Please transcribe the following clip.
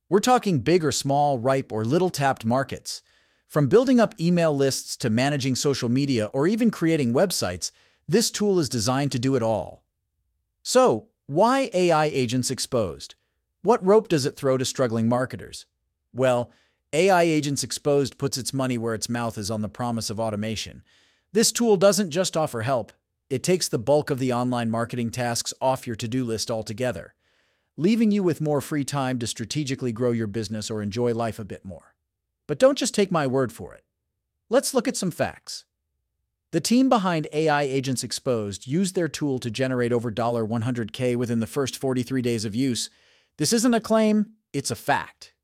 We're talking big or small, ripe or little tapped markets. From building up email lists to managing social media or even creating websites, this tool is designed to do it all. So, why AI Agents Exposed? What rope does it throw to struggling marketers? Well, AI Agents Exposed puts its money where its mouth is on the promise of automation. This tool doesn't just offer help, it takes the bulk of the online marketing tasks off your to-do list altogether, leaving you with more free time to strategically grow your business or enjoy life a bit more. But don't just take my word for it. Let's look at some facts. The team behind AI Agents Exposed used their tool to generate over $100K within the first 43 days of use. This isn't a claim, it's a fact.